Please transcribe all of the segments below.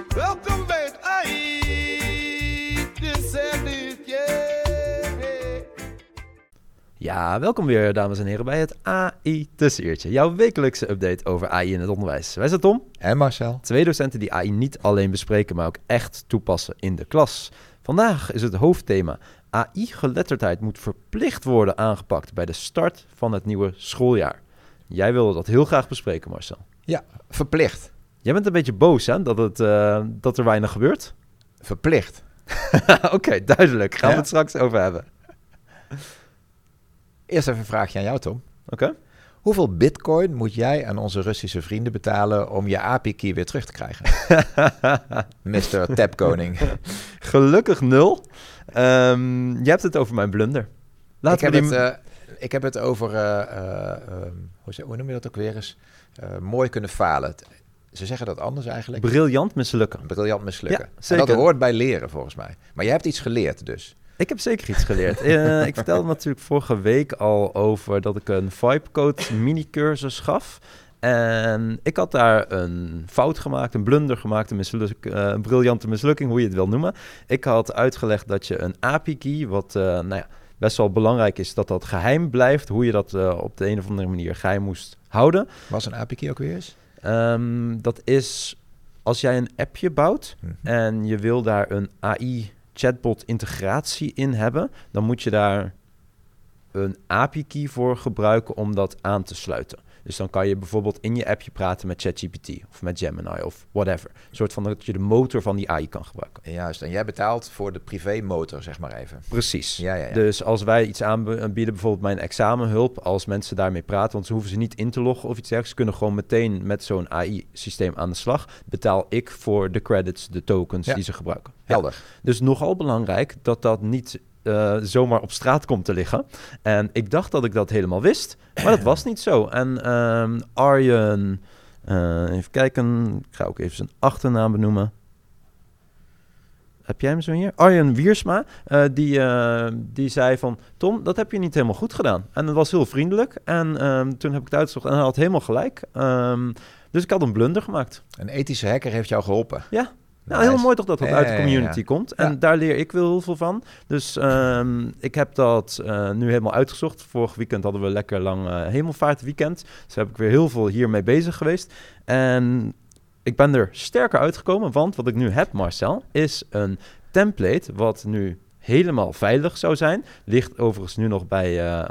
Welkom bij het AI. This and it, yeah. Ja, welkom weer dames en heren bij het AI-tussenuurtje. Jouw wekelijkse update over AI in het onderwijs. Wij zijn Tom. En Marcel. Twee docenten die AI niet alleen bespreken, maar ook echt toepassen in de klas. Vandaag is het hoofdthema: AI-geletterdheid moet verplicht worden aangepakt bij de start van het nieuwe schooljaar. Jij wilde dat heel graag bespreken, Marcel. Ja, verplicht. Jij bent een beetje boos, hè, dat er weinig gebeurt? Verplicht. Oké, duidelijk. Gaan we Ja. het straks over hebben. Eerst even een vraagje aan jou, Tom. Oké. Hoeveel bitcoin moet jij aan onze Russische vrienden betalen om je API-key weer terug te krijgen? Mr. Tapkoning. Gelukkig 0. Je hebt het over mijn blunder. Ik heb het over, hoe noem je dat ook weer eens? Mooi kunnen falen. Ze zeggen dat anders eigenlijk. Briljant mislukken. Briljant mislukken. Ja, En zeker. dat hoort bij leren volgens mij. Maar jij hebt iets geleerd dus. Ik heb zeker iets geleerd. Ik vertelde natuurlijk vorige week al over dat ik een Vibecode mini-cursus gaf. En ik had daar een fout gemaakt, een blunder gemaakt, een briljante mislukking, hoe je het wil noemen. Ik had uitgelegd dat je een API-key, wat best wel belangrijk is, dat geheim blijft. Hoe je dat op de een of andere manier geheim moest houden. Was een API-key ook weer eens? Dat is als jij een appje bouwt en je wil daar een AI-chatbot integratie in hebben, dan moet je daar een API-key voor gebruiken om dat aan te sluiten. Dus dan kan je bijvoorbeeld in je appje praten met ChatGPT of met Gemini of whatever. Een soort van dat je de motor van die AI kan gebruiken. Juist, en jij betaalt voor de privé-motor, zeg maar even. Precies. Ja. Dus als wij iets aanbieden, bijvoorbeeld mijn examenhulp, als mensen daarmee praten, want ze hoeven ze niet in te loggen of iets dergelijks, ze kunnen gewoon meteen met zo'n AI-systeem aan de slag, betaal ik voor de credits, de tokens die ze gebruiken. Helder. Ja. Dus nogal belangrijk dat niet zomaar op straat komt te liggen. En ik dacht dat ik dat helemaal wist, maar dat was niet zo. En Arjen, even kijken, ik ga ook even zijn achternaam benoemen. Heb jij hem zo hier? Arjen Wiersma, die zei van, Tom, dat heb je niet helemaal goed gedaan. En dat was heel vriendelijk. En toen heb ik het uitgezocht en hij had helemaal gelijk. Dus ik had een blunder gemaakt. Een ethische hacker heeft jou geholpen. Ja. Nou, heel mooi toch dat uit de community komt. En Ja. daar leer ik wel heel veel van. Dus ik heb dat nu helemaal uitgezocht. Vorig weekend hadden we lekker lang hemelvaartweekend. Dus heb ik weer heel veel hiermee bezig geweest. En ik ben er sterker uitgekomen. Want wat ik nu heb, Marcel, is een template wat nu helemaal veilig zou zijn. Ligt overigens nu nog bij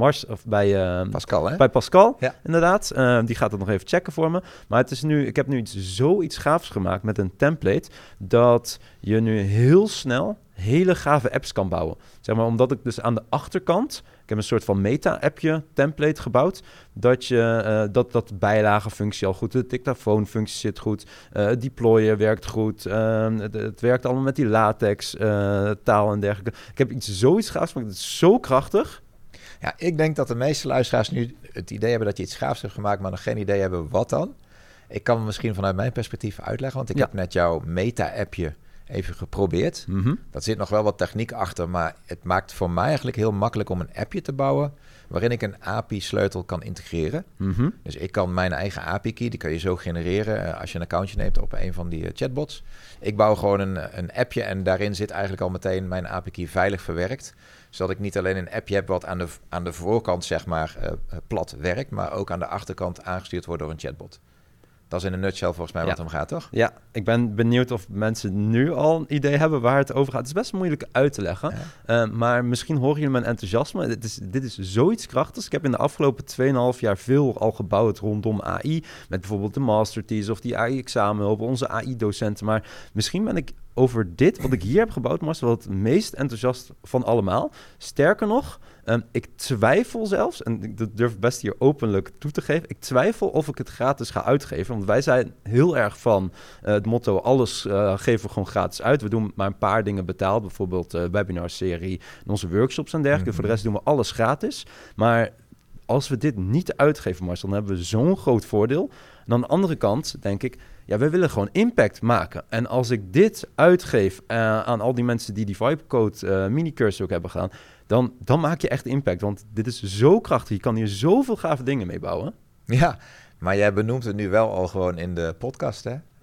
Pascal, hè? Bij Pascal, Ja. inderdaad. Die gaat het nog even checken voor me. Maar het is ik heb nu zoiets gaafs gemaakt met een template, dat je nu heel snel hele gave apps kan bouwen. Zeg maar, omdat ik dus aan de achterkant, ik heb een soort van meta-appje template gebouwd, dat je dat bijlagenfunctie al goed, de dictafoonfunctie zit goed, deployen werkt goed, het werkt allemaal met die latex, taal en dergelijke. Ik heb zoiets gaafs gemaakt, het is zo krachtig. Ja, ik denk dat de meeste luisteraars nu het idee hebben dat je iets gaafs hebt gemaakt, maar nog geen idee hebben wat dan. Ik kan het misschien vanuit mijn perspectief uitleggen, want ik heb net jouw meta-appje even geprobeerd. Dat zit nog wel wat techniek achter, maar het maakt voor mij eigenlijk heel makkelijk om een appje te bouwen waarin ik een API-sleutel kan integreren. Dus ik kan mijn eigen API-key, die kan je zo genereren als je een accountje neemt op een van die chatbots. Ik bouw gewoon een appje en daarin zit eigenlijk al meteen mijn API-key veilig verwerkt, zodat ik niet alleen een appje heb wat aan de voorkant zeg maar plat werkt, maar ook aan de achterkant aangestuurd wordt door een chatbot. Dat is in een nutshell volgens mij wat het om gaat, toch? Ja, ik ben benieuwd of mensen nu al een idee hebben waar het over gaat. Het is best moeilijk uit te leggen, maar misschien horen jullie mijn enthousiasme. Dit is zoiets krachtigs. Ik heb in de afgelopen 2,5 jaar veel al gebouwd rondom AI, met bijvoorbeeld de masterthesis of die AI-examenhulp, onze AI-docenten. Maar misschien ben ik over dit, wat ik hier heb gebouwd, Marcel, wel het meest enthousiast van allemaal. Sterker nog, ik twijfel zelfs, en ik durf best hier openlijk toe te geven, ik twijfel of ik het gratis ga uitgeven. Want wij zijn heel erg van het motto, alles geven we gewoon gratis uit. We doen maar een paar dingen betaald, bijvoorbeeld webinarserie en onze workshops en dergelijke. Voor de rest doen we alles gratis. Maar als we dit niet uitgeven, Marcel, dan hebben we zo'n groot voordeel. En aan de andere kant denk ik, ja, we willen gewoon impact maken. En als ik dit uitgeef aan al die mensen die Vibecode mini-cursus ook hebben gedaan, dan maak je echt impact. Want dit is zo krachtig. Je kan hier zoveel gave dingen mee bouwen. Ja, maar jij benoemt het nu wel al gewoon in de podcast, hè?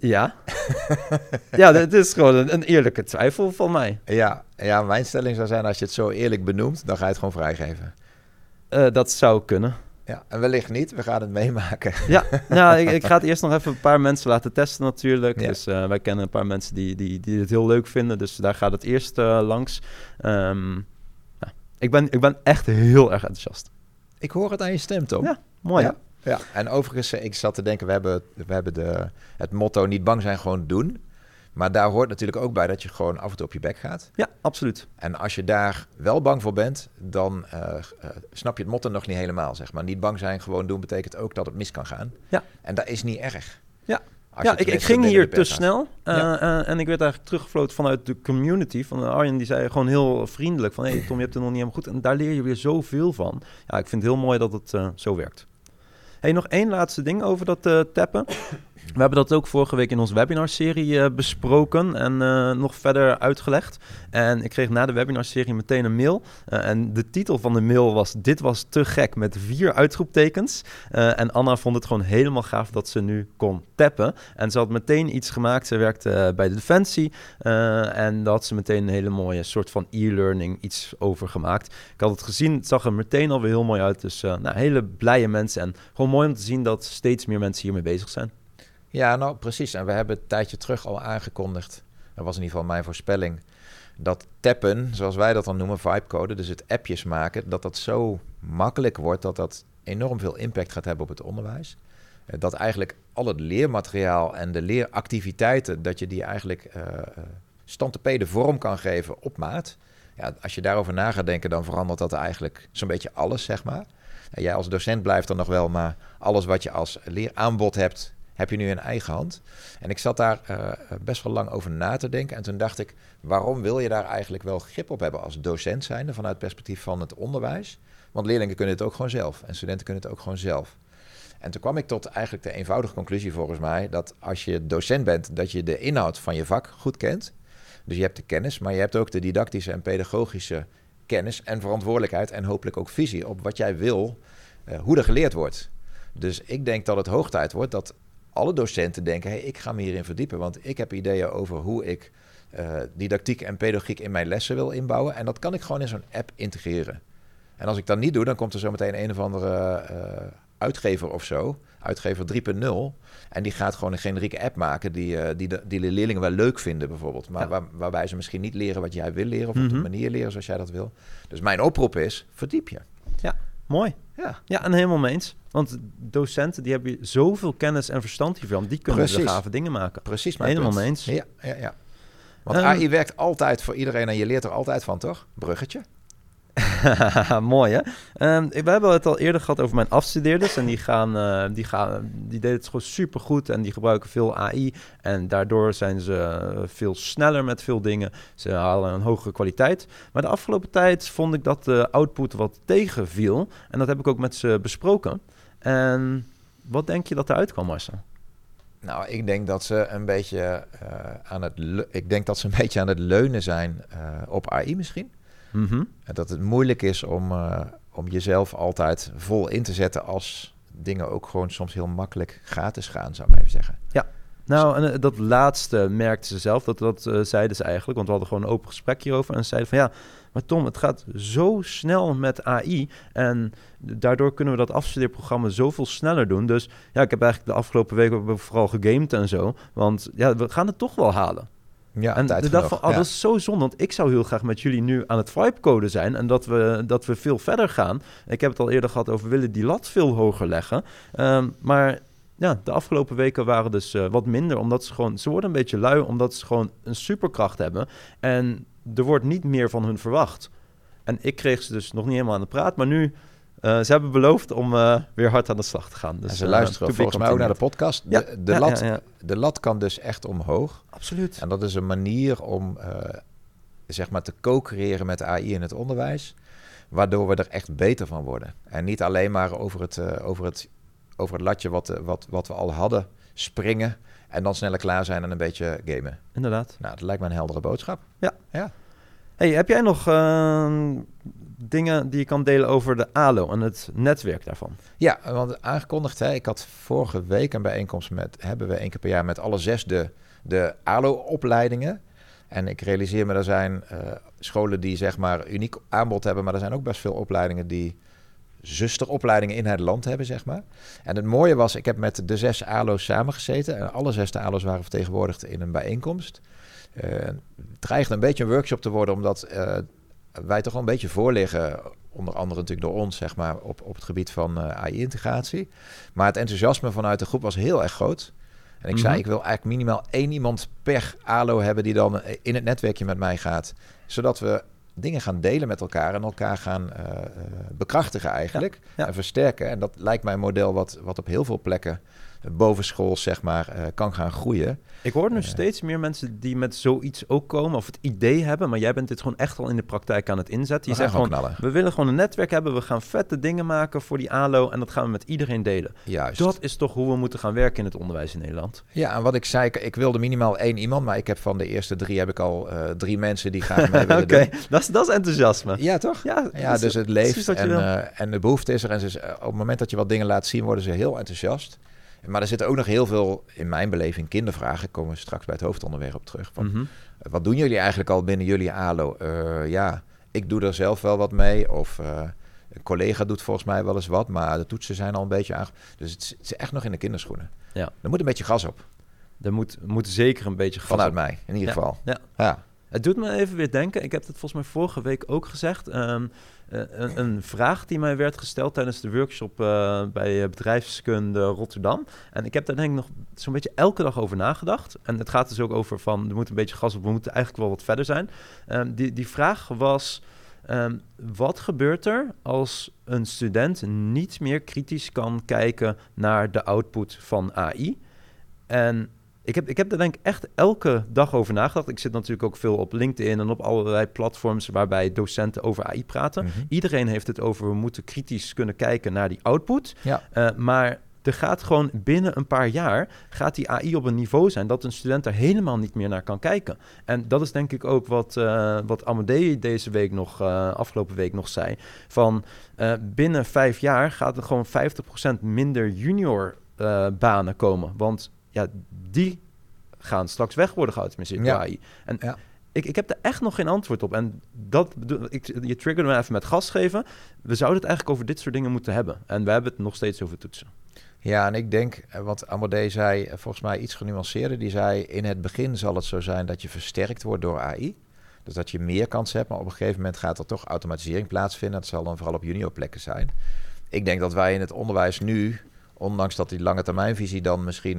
Ja. Ja, dit is gewoon een eerlijke twijfel van mij. Ja, mijn stelling zou zijn, als je het zo eerlijk benoemt, dan ga je het gewoon vrijgeven. Dat zou kunnen. Ja, en wellicht niet. We gaan het meemaken. Ja, nou, ik ga het eerst nog even een paar mensen laten testen natuurlijk. Ja. Dus wij kennen een paar mensen die het heel leuk vinden. Dus daar gaat het eerst langs. Ik ben echt heel erg enthousiast. Ik hoor het aan je stem, Tom. Ja, mooi Ja. Ja, en overigens, ik zat te denken, we hebben het motto niet bang zijn, gewoon doen. Maar daar hoort natuurlijk ook bij dat je gewoon af en toe op je bek gaat. Ja, absoluut. En als je daar wel bang voor bent, dan snap je het motto nog niet helemaal, zeg maar. Niet bang zijn, gewoon doen, betekent ook dat het mis kan gaan. Ja. En dat is niet erg. Ja. Als je Ik tenminste ging binnen hier de te pers gaat. snel en ik werd eigenlijk teruggefloten vanuit de community. Van Arjen, die zei gewoon heel vriendelijk van... hey Tom, je hebt het nog niet helemaal goed. En daar leer je weer zoveel van. Ja, ik vind het heel mooi dat het zo werkt. Hey, nog één laatste ding over dat tappen. We hebben dat ook vorige week in onze webinarserie besproken en nog verder uitgelegd. En ik kreeg na de webinarserie meteen een mail. En de titel van de mail was: dit was te gek, met 4 uitroeptekens. En Anna vond het gewoon helemaal gaaf dat ze nu kon tappen. En ze had meteen iets gemaakt. Ze werkte bij de Defensie. En daar had ze meteen een hele mooie soort van e-learning iets over gemaakt. Ik had het gezien, het zag er meteen alweer heel mooi uit. Dus hele blije mensen. En gewoon mooi om te zien dat steeds meer mensen hiermee bezig zijn. Ja, nou precies. En we hebben een tijdje terug al aangekondigd, dat was in ieder geval mijn voorspelling, dat tappen, zoals wij dat dan noemen, vibecode, dus het appjes maken, dat zo makkelijk wordt dat dat enorm veel impact gaat hebben op het onderwijs. Dat eigenlijk al het leermateriaal en de leeractiviteiten, dat je die eigenlijk standtepede vorm kan geven op maat. Ja, als je daarover na gaat denken, dan verandert dat eigenlijk zo'n beetje alles, zeg maar. En jij als docent blijft er nog wel, maar alles wat je als leeraanbod hebt, heb je nu in eigen hand. En ik zat daar best wel lang over na te denken. En toen dacht ik, waarom wil je daar eigenlijk wel grip op hebben als docent zijnde, vanuit het perspectief van het onderwijs? Want leerlingen kunnen het ook gewoon zelf. En studenten kunnen het ook gewoon zelf. En toen kwam ik tot eigenlijk de eenvoudige conclusie volgens mij, dat als je docent bent, dat je de inhoud van je vak goed kent. Dus je hebt de kennis, maar je hebt ook de didactische en pedagogische kennis en verantwoordelijkheid en hopelijk ook visie op wat jij wil, hoe er geleerd wordt. Dus ik denk dat het hoog tijd wordt dat alle docenten denken, hey, ik ga me hierin verdiepen, want ik heb ideeën over hoe ik didactiek en pedagogiek in mijn lessen wil inbouwen. En dat kan ik gewoon in zo'n app integreren. En als ik dat niet doe, dan komt er zo meteen een of andere uitgever of zo, uitgever 3.0, en die gaat gewoon een generieke app maken die de leerlingen wel leuk vinden bijvoorbeeld, maar waarbij ze misschien niet leren wat jij wil leren of op de manier leren zoals jij dat wil. Dus mijn oproep is, verdiep je. Ja, mooi. Ja, en helemaal mee eens. Want docenten, die hebben zoveel kennis en verstand hiervan. Die kunnen de gave dingen maken. Precies, mijn helemaal punt. mee eens. Ja. Want AI werkt altijd voor iedereen en je leert er altijd van, toch? Bruggetje. Mooi, hè? We hebben het al eerder gehad over mijn afstudeerders. En die deden het gewoon supergoed. En die gebruiken veel AI. En daardoor zijn ze veel sneller met veel dingen. Ze halen een hogere kwaliteit. Maar de afgelopen tijd vond ik dat de output wat tegenviel. En dat heb ik ook met ze besproken. En wat denk je dat eruit kwam, Marcel? Nou, ik denk dat ze een beetje aan het leunen zijn op AI misschien. Mm-hmm. En dat het moeilijk is om jezelf altijd vol in te zetten als dingen ook gewoon soms heel makkelijk gratis gaan, zou ik maar even zeggen. Ja, nou, en dat laatste merkten ze zelf, dat zeiden ze eigenlijk, want we hadden gewoon een open gesprek hierover. En ze zeiden van ja, maar Tom, het gaat zo snel met AI en daardoor kunnen we dat afstudeerprogramma zoveel sneller doen. Dus ja, ik heb eigenlijk de afgelopen weken vooral gegamed en zo, want ja, we gaan het toch wel halen. Ja, en de dag van, dat is zo zonde, want ik zou heel graag met jullie nu aan het vibecoden zijn en dat we veel verder gaan. Ik heb het al eerder gehad over, we willen die lat veel hoger leggen. Maar ja, de afgelopen weken waren dus wat minder, omdat ze worden een beetje lui, omdat ze gewoon een superkracht hebben. En er wordt niet meer van hun verwacht. En ik kreeg ze dus nog niet helemaal aan de praat, maar nu, ze hebben beloofd om weer hard aan de slag te gaan. Dus, en ze luisteren volgens mij ook naar de podcast. Ja, de lat kan dus echt omhoog. Absoluut. En dat is een manier om zeg maar te co-creëren met AI in het onderwijs, waardoor we er echt beter van worden. En niet alleen maar over het latje wat we al hadden springen en dan sneller klaar zijn en een beetje gamen. Inderdaad. Nou, dat lijkt me een heldere boodschap. Ja. Ja. Hey, heb jij nog dingen die je kan delen over de ALO en het netwerk daarvan? Ja, want aangekondigd, ik had vorige week een bijeenkomst hebben we 1 keer per jaar met alle 6 de ALO-opleidingen. En ik realiseer me, er zijn scholen die zeg maar uniek aanbod hebben, maar er zijn ook best veel opleidingen die zusteropleidingen in het land hebben, zeg maar. En het mooie was, ik heb met de 6 ALO's samengezeten en alle 6 ALO's waren vertegenwoordigd in een bijeenkomst. Het dreigde een beetje een workshop te worden, omdat wij toch wel een beetje voorliggen, onder andere natuurlijk door ons, zeg maar, op het gebied van AI-integratie. Maar het enthousiasme vanuit de groep was heel erg groot. En ik zei, ik wil eigenlijk minimaal 1 iemand per ALO hebben die dan in het netwerkje met mij gaat, zodat we dingen gaan delen met elkaar en elkaar gaan bekrachtigen eigenlijk en versterken. En dat lijkt mij een model wat op heel veel plekken bovenschool zeg maar kan gaan groeien. Ik hoor nu steeds meer mensen die met zoiets ook komen of het idee hebben, maar jij bent dit gewoon echt al in de praktijk aan het inzetten. Je zegt gewoon, we willen gewoon een netwerk hebben, we gaan vette dingen maken voor die ALO en dat gaan we met iedereen delen. Juist. Dat is toch hoe we moeten gaan werken in het onderwijs in Nederland. Ja, en wat ik zei, ik wilde minimaal 1 iemand, maar ik heb van de eerste 3 heb ik al 3 mensen die graag mee willen doen. Dat is enthousiasme. Ja, toch? Ja, dus het leeft en de behoefte is er. En op het moment dat je wat dingen laat zien, worden ze heel enthousiast. Maar er zitten ook nog heel veel, in mijn beleving, kindervragen. Komen we straks bij het hoofdonderwerp op terug. Van, wat doen jullie eigenlijk al binnen jullie ALO? Ik doe er zelf wel wat mee. Of een collega doet volgens mij wel eens wat. Maar de toetsen zijn al een beetje Dus het is echt nog in de kinderschoenen. Ja. Er moet een beetje gas op. Er moet zeker een beetje gas Vanuit op. mij, in ieder geval. Ja. Het doet me even weer denken. Ik heb het volgens mij vorige week ook gezegd. Een vraag die mij werd gesteld tijdens de workshop bij bedrijfskunde Rotterdam. En ik heb daar denk ik nog zo'n beetje elke dag over nagedacht. En het gaat dus ook over van, er moet een beetje gas op, we moeten eigenlijk wel wat verder zijn. Die vraag was, wat gebeurt er als een student niet meer kritisch kan kijken naar de output van AI? En ik heb daar denk ik echt elke dag over nagedacht. Ik zit natuurlijk ook veel op LinkedIn en op allerlei platforms waarbij docenten over AI praten. Iedereen heeft het over, we moeten kritisch kunnen kijken naar die output. Ja. Maar er gaat gewoon binnen een paar jaar, gaat die AI op een niveau zijn dat een student er helemaal niet meer naar kan kijken. En dat is denk ik ook wat Amadei deze week afgelopen week nog zei. Van binnen 5 jaar gaat er gewoon 50% minder junior banen komen. Want ja, die gaan straks weg worden geautomatiseerd door AI. En ik heb er echt nog geen antwoord op. En je triggerde me even met gas geven. We zouden het eigenlijk over dit soort dingen moeten hebben. En we hebben het nog steeds over toetsen. Ja, en ik denk, wat Amadei zei, volgens mij iets genuanceerder. Die zei, in het begin zal het zo zijn dat je versterkt wordt door AI. Dus dat je meer kansen hebt. Maar op een gegeven moment gaat er toch automatisering plaatsvinden. Dat zal dan vooral op juniorplekken zijn. Ik denk dat wij in het onderwijs nu, ondanks dat die lange termijnvisie dan misschien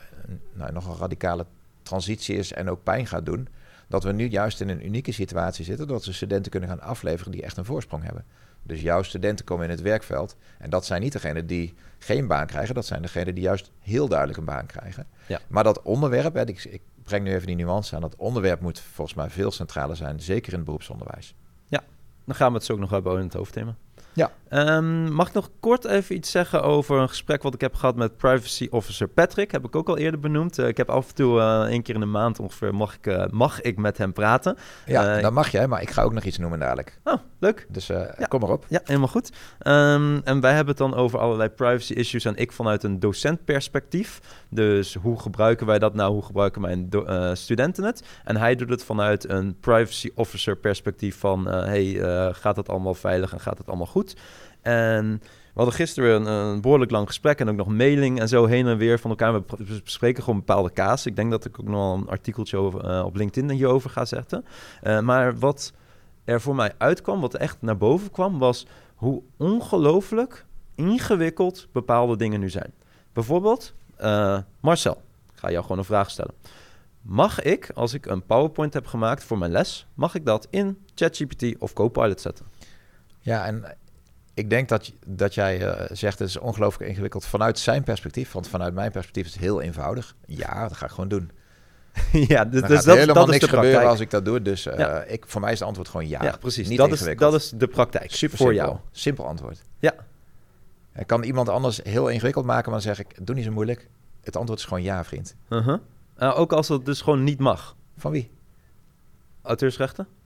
nog een radicale transitie is en ook pijn gaat doen, dat we nu juist in een unieke situatie zitten, dat we studenten kunnen gaan afleveren die echt een voorsprong hebben. Dus jouw studenten komen in het werkveld en dat zijn niet degenen die geen baan krijgen, dat zijn degenen die juist heel duidelijk een baan krijgen. Ja. Maar dat onderwerp, ik breng nu even die nuance aan, dat onderwerp moet volgens mij veel centraler zijn, zeker in het beroepsonderwijs. Ja, dan gaan we het zo ook nog hebben in het hoofdthema. Ja. Mag ik nog kort even iets zeggen over een gesprek wat ik heb gehad met Privacy Officer Patrick? Heb ik ook al eerder benoemd. Ik heb af en toe 1 keer in de maand ongeveer mag ik met hem praten. Ja, dat mag jij, maar ik ga ook nog iets noemen dadelijk. Oh, leuk. Dus kom maar op. Ja, helemaal goed. En wij hebben het dan over allerlei privacy issues en ik vanuit een docentperspectief. Dus hoe gebruiken wij dat nou? Hoe gebruiken mijn studenten het? En hij doet het vanuit een privacy officer perspectief van gaat het allemaal veilig en gaat het allemaal goed? En we hadden gisteren een behoorlijk lang gesprek en ook nog mailing en zo heen en weer van elkaar. We bespreken gewoon bepaalde casus. Ik denk dat ik ook nog wel een artikeltje op LinkedIn hierover ga zetten. Maar wat er voor mij uitkwam, wat echt naar boven kwam, was hoe ongelooflijk ingewikkeld bepaalde dingen nu zijn. Bijvoorbeeld, Marcel, ik ga jou gewoon een vraag stellen. Mag ik, als ik een PowerPoint heb gemaakt voor mijn les, mag ik dat in ChatGPT of Copilot zetten? Ja, en ik denk dat jij zegt het is ongelooflijk ingewikkeld vanuit zijn perspectief. Want vanuit mijn perspectief is het heel eenvoudig. Ja, dat ga ik gewoon doen. Ja, dus dat helemaal niks gebeuren als ik dat doe. Dus voor mij is het antwoord gewoon ja. Ja, precies. Niet dat is de praktijk. Super voor simpel. jou. Simpel antwoord. Ja. Ik kan iemand anders heel ingewikkeld maken, maar dan zeg ik, doe niet zo moeilijk. Het antwoord is gewoon ja, vriend. Ook als het dus gewoon niet mag. Van wie? Auteursrechten?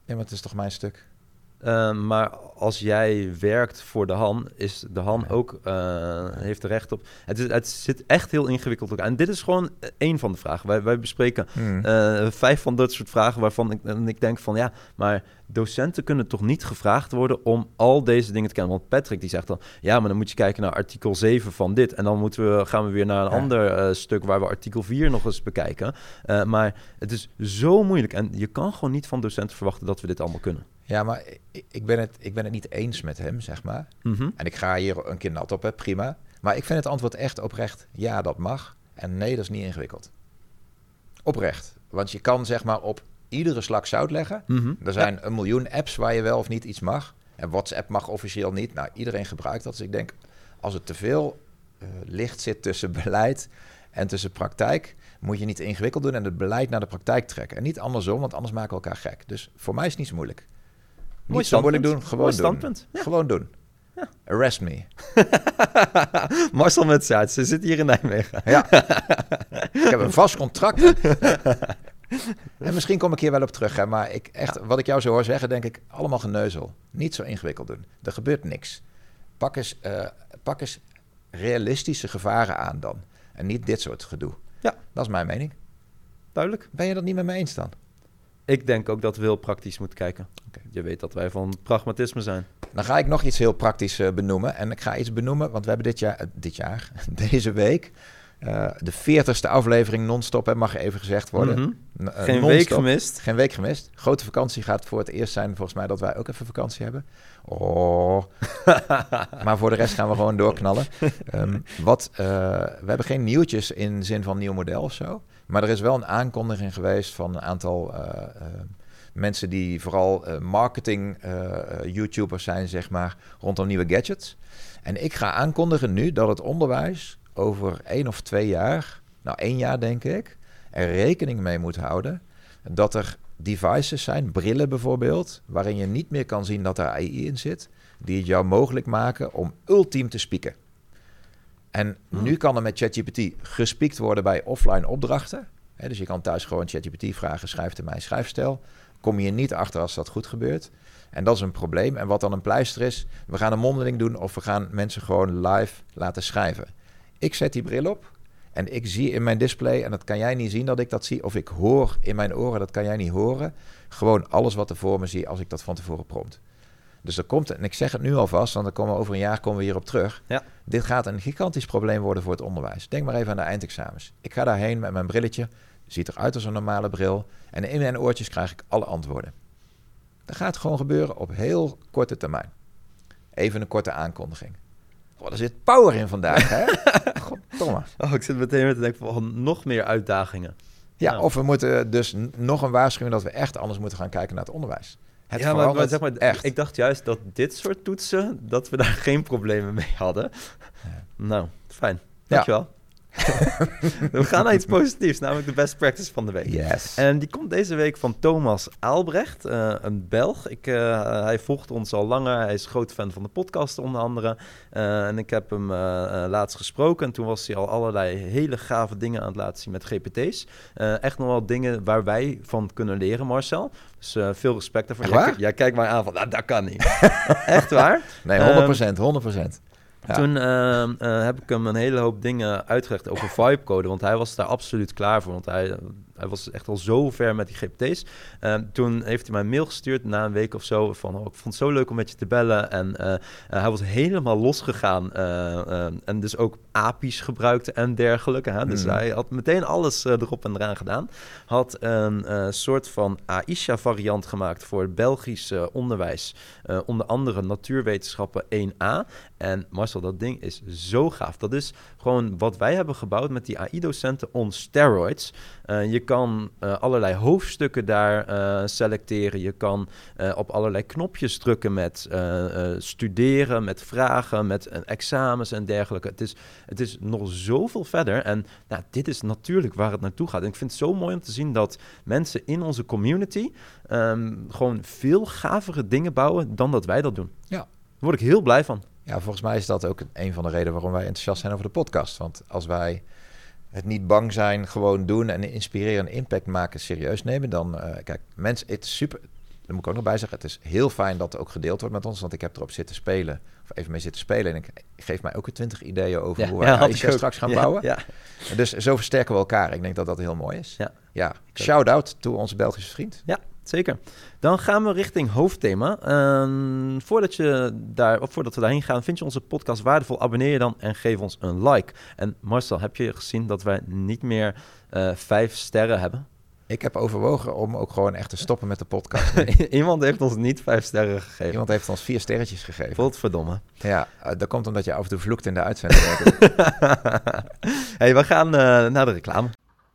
Ja, maar het is toch mijn stuk? Maar als jij werkt voor de Han, is de Han ook heeft er recht op. Het zit echt heel ingewikkeld op elkaar. En dit is gewoon één van de vragen. Wij bespreken 5 van dat soort vragen waarvan ik denk van ja, maar docenten kunnen toch niet gevraagd worden om al deze dingen te kennen. Want Patrick die zegt dan, ja, maar dan moet je kijken naar artikel 7 van dit. En dan gaan we weer naar een ander stuk waar we artikel 4 nog eens bekijken. Maar het is zo moeilijk. En je kan gewoon niet van docenten verwachten dat we dit allemaal kunnen. Ja, maar ik ben het niet eens met hem, zeg maar. Mm-hmm. En ik ga hier een keer nat op, prima. Maar ik vind het antwoord echt oprecht, ja, dat mag. En nee, dat is niet ingewikkeld. Oprecht. Want je kan zeg maar op iedere slag zout leggen. Mm-hmm. Er zijn 1 miljoen apps waar je wel of niet iets mag. En WhatsApp mag officieel niet. Nou, iedereen gebruikt dat. Dus ik denk, als het te veel licht zit tussen beleid en tussen praktijk, moet je niet ingewikkeld doen en het beleid naar de praktijk trekken. En niet andersom, want anders maken we elkaar gek. Dus voor mij is het niet zo moeilijk. Niet zo moeilijk doen, gewoon doen. Ja. Gewoon doen. Ja. Arrest me. Marcel Metsaert, ze zit hier in Nijmegen. Ja. Ik heb een vast contract. En misschien kom ik hier wel op terug. Hè, maar wat ik jou zo hoor zeggen, denk ik, allemaal geneuzel. Niet zo ingewikkeld doen. Er gebeurt niks. Pak eens realistische gevaren aan dan. En niet dit soort gedoe. Ja. Dat is mijn mening. Duidelijk. Ben je dat niet met me eens dan? Ik denk ook dat we heel praktisch moeten kijken. Okay. Je weet dat wij van pragmatisme zijn. Dan ga ik nog iets heel praktisch benoemen. En ik ga iets benoemen, want we hebben deze week, de 40ste aflevering non-stop, mag even gezegd worden. Mm-hmm. Geen week gemist. Geen week gemist. Grote vakantie gaat voor het eerst zijn, volgens mij, dat wij ook even vakantie hebben. Oh. Maar voor de rest gaan we gewoon doorknallen. We hebben geen nieuwtjes in zin van nieuw model of zo. Maar er is wel een aankondiging geweest van een aantal mensen die vooral marketing-YouTubers zijn, zeg maar, rondom nieuwe gadgets. En ik ga aankondigen nu dat het onderwijs over 1 of 2 jaar, 1 jaar denk ik, er rekening mee moet houden dat er devices zijn, brillen bijvoorbeeld, waarin je niet meer kan zien dat er AI in zit, die het jou mogelijk maken om ultiem te spieken. En nu kan er met ChatGPT gespiekt worden bij offline opdrachten. Dus je kan thuis gewoon ChatGPT vragen, schrijf er mij schrijfstijl. Kom je niet achter als dat goed gebeurt. En dat is een probleem. En wat dan een pleister is, we gaan een mondeling doen of we gaan mensen gewoon live laten schrijven. Ik zet die bril op en ik zie in mijn display, en dat kan jij niet zien dat ik dat zie, of ik hoor in mijn oren, dat kan jij niet horen, gewoon alles wat er voor me zie als ik dat van tevoren prompt. Dus er komt, en ik zeg het nu alvast, want dan over een jaar komen we hierop terug. Ja. Dit gaat een gigantisch probleem worden voor het onderwijs. Denk maar even aan de eindexamens. Ik ga daarheen met mijn brilletje, ziet eruit als een normale bril, en in mijn oortjes krijg ik alle antwoorden. Dat gaat gewoon gebeuren op heel korte termijn. Even een korte aankondiging. Er zit power in vandaag, hè? Goddomme. Ik zit meteen met te denken van nog meer uitdagingen. Ja, of we moeten dus nog een waarschuwing dat we echt anders moeten gaan kijken naar het onderwijs. Maar zeg maar, echt. Ik dacht juist dat dit soort toetsen, dat we daar geen problemen mee hadden. Ja. Nou, fijn. Dankjewel. Ja. We gaan naar iets positiefs, namelijk de best practice van de week. Yes. En die komt deze week van Thomas Aalbrecht, een Belg. Hij volgt ons al langer. Hij is groot fan van de podcast onder andere. En ik heb hem laatst gesproken. En toen was hij al allerlei hele gave dingen aan het laten zien met GPT's. Echt nog wel dingen waar wij van kunnen leren, Marcel. Dus veel respect daarvoor. Jij kijkt mij aan van, dat kan niet. Echt waar? Nee, 100%. Ja. Toen heb ik hem een hele hoop dingen uitgelegd over Vibecode, want hij was daar absoluut klaar voor. Want hij was echt al zo ver met die GPT's. Toen heeft hij mij een mail gestuurd na een week of zo van, ik vond het zo leuk om met je te bellen. En hij was helemaal losgegaan en dus ook API's gebruikte en dergelijke. Hè? Dus hij had meteen alles erop en eraan gedaan. Had een soort van Aisha-variant gemaakt voor het Belgisch onderwijs. Onder andere natuurwetenschappen 1A. En Marcel, dat ding is zo gaaf. Dat is gewoon wat wij hebben gebouwd met die AI-docenten on steroids. Je kan allerlei hoofdstukken daar selecteren. Je kan op allerlei knopjes drukken met studeren, met vragen, met examens en dergelijke. Het is nog zoveel verder. En dit is natuurlijk waar het naartoe gaat. En ik vind het zo mooi om te zien dat mensen in onze community gewoon veel gavere dingen bouwen dan dat wij dat doen. Ja. Daar word ik heel blij van. Ja, volgens mij is dat ook een van de redenen waarom wij enthousiast zijn over de podcast. Want als wij het niet bang zijn, gewoon doen en inspireren en impact maken serieus nemen, dan kijk, mensen, het is super. moet ik ook nog bij zeggen, het is heel fijn dat er ook gedeeld wordt met ons, want ik heb erop zitten spelen, of even mee zitten spelen. En ik geef mij ook weer 20 ideeën over hoe wij AI straks gaan bouwen. Ja. Dus zo versterken we elkaar. Ik denk dat dat heel mooi is. Ja. Shout-out to onze Belgische vriend. Ja, zeker. Dan gaan we richting hoofdthema. Voordat we daarheen gaan, vind je onze podcast waardevol, abonneer je dan en geef ons een like. En Marcel, heb je gezien dat wij niet meer 5 sterren hebben? Ik heb overwogen om ook gewoon echt te stoppen met de podcast. Iemand heeft ons niet 5 sterren gegeven. Iemand heeft ons 4 sterretjes gegeven. Godverdomme. Ja, dat komt omdat je af en toe vloekt in de uitzending. Hey, we gaan naar de reclame.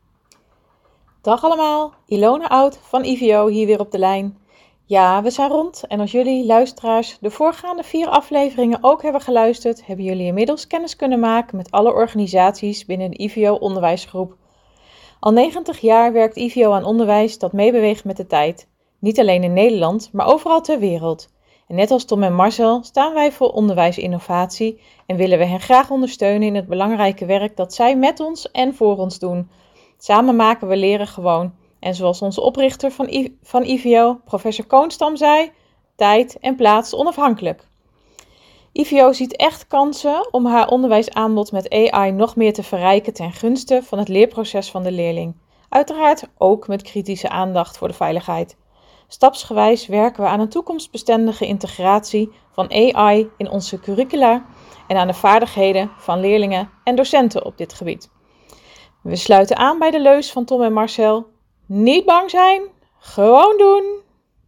Dag allemaal, Ilona Oud van IVO hier weer op de lijn. Ja, we zijn rond en als jullie luisteraars de voorgaande 4 afleveringen ook hebben geluisterd, hebben jullie inmiddels kennis kunnen maken met alle organisaties binnen de IVO onderwijsgroep. Al 90 jaar werkt IVO aan onderwijs dat meebeweegt met de tijd. Niet alleen in Nederland, maar overal ter wereld. En net als Tom en Marcel staan wij voor onderwijsinnovatie en willen we hen graag ondersteunen in het belangrijke werk dat zij met ons en voor ons doen. Samen maken we leren gewoon. En zoals onze oprichter van IVO, professor Koonstam, zei, tijd en plaats onafhankelijk. IVO ziet echt kansen om haar onderwijsaanbod met AI nog meer te verrijken ten gunste van het leerproces van de leerling. Uiteraard ook met kritische aandacht voor de veiligheid. Stapsgewijs werken we aan een toekomstbestendige integratie van AI in onze curricula en aan de vaardigheden van leerlingen en docenten op dit gebied. We sluiten aan bij de leus van Tom en Marcel. Niet bang zijn, gewoon doen.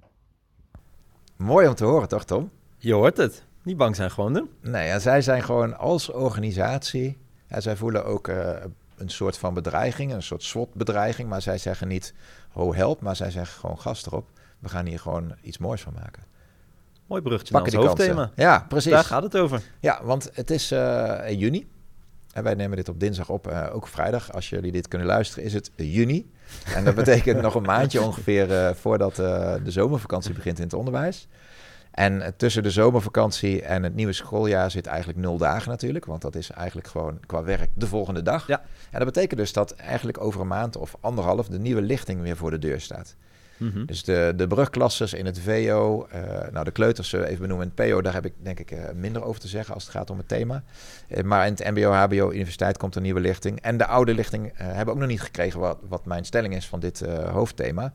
Mooi om te horen, toch Tom? Je hoort het. Niet bang zijn, gewoon doen. Nee, en zij zijn gewoon als organisatie, zij voelen ook een soort van bedreiging, een soort SWOT-bedreiging, maar zij zeggen niet, oh help, maar zij zeggen gewoon gas erop. We gaan hier gewoon iets moois van maken. Mooi bruggetje naar ons hoofdthema. Ja, precies. Daar gaat het over. Ja, want het is juni. En wij nemen dit op dinsdag op, ook vrijdag. Als jullie dit kunnen luisteren, is het juni. En dat betekent nog een maandje ongeveer voordat de zomervakantie begint in het onderwijs. En tussen de zomervakantie en het nieuwe schooljaar zit eigenlijk 0 dagen natuurlijk. Want dat is eigenlijk gewoon qua werk de volgende dag. Ja. En dat betekent dus dat eigenlijk over een maand of 1,5 de nieuwe lichting weer voor de deur staat. Mm-hmm. Dus de brugklasses in het VO, de kleuters even benoemen in het PO, daar heb ik denk ik minder over te zeggen als het gaat om het thema. Maar in het MBO, HBO, universiteit komt een nieuwe lichting. En de oude lichting hebben ook nog niet gekregen wat mijn stelling is van dit hoofdthema.